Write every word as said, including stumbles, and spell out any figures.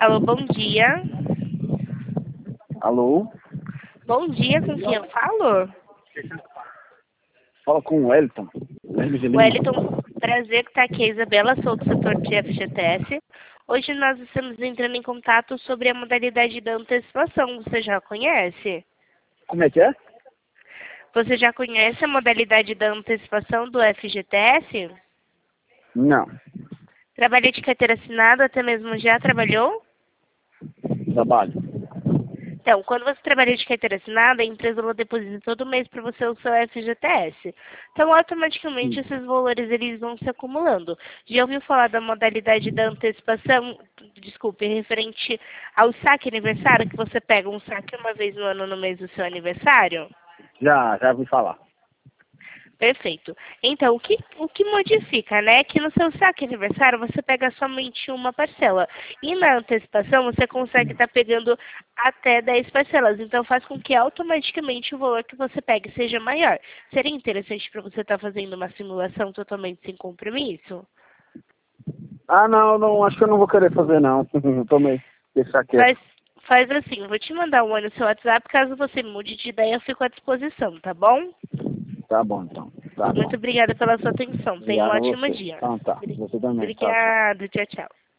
Alô, bom dia. Alô? Bom dia, com quem eu falo? Fala com o Wellington. Wellington, prazer que está aqui, a Isabela, sou do setor de F G T S. Hoje nós estamos entrando em contato sobre a modalidade da antecipação. Você já conhece? Como é que é? Você já conhece a modalidade da antecipação do F G T S? Não. Trabalha de carteira assinada, até mesmo já trabalhou? Trabalho. Então, quando você trabalha de carteira assinada, a empresa ela deposita todo mês para você o seu F G T S. Então, automaticamente, Sim. esses valores eles vão se acumulando. Já ouviu falar da modalidade da antecipação, desculpe, referente ao saque aniversário, que você pega um saque uma vez no ano no mês do seu aniversário? Já, já ouvi falar. Perfeito. Então, o que, o que modifica, né, é que no seu saque aniversário você pega somente uma parcela. E na antecipação você consegue estar pegando até dez parcelas. Então, faz com que automaticamente o valor que você pegue seja maior. Seria interessante para você estar fazendo uma simulação totalmente sem compromisso? Ah, não, não, acho que eu não vou querer fazer, não. Tomei. Deixar quieto. Faz, faz assim, eu vou te mandar um oi no seu WhatsApp, caso você mude de ideia, eu fico à disposição, tá bom? Tá bom, então. Tá bom. Muito obrigada pela sua atenção. Tenha um Obrigado a ótimo você. dia. Então tá. Você também. Tchau, tchau. Obrigada. Tchau, tchau.